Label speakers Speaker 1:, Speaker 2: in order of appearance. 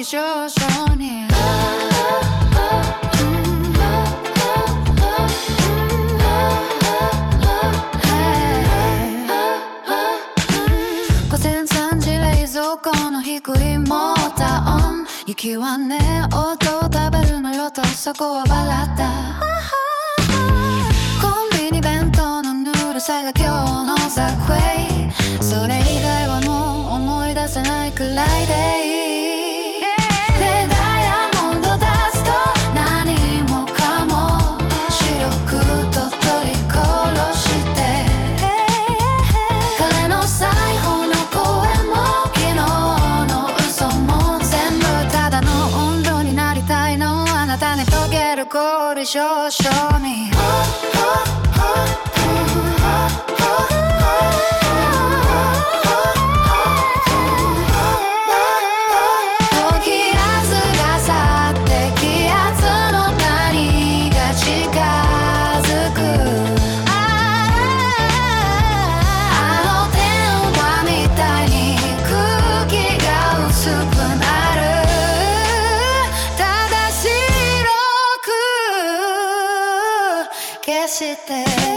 Speaker 1: 少々に午前3時冷蔵庫の低いモーターオン雪はね音を食べるのよとそこは笑ったコンビニ弁当のヌードルさが今日のザ・クエイそれ以外はもう思い出せないくらいでいいでダイヤモンドダスト何もかも視力と取り殺して彼の最後の声も昨日の嘘も全部ただの温度になりたいのあなたに溶ける氷少々に消して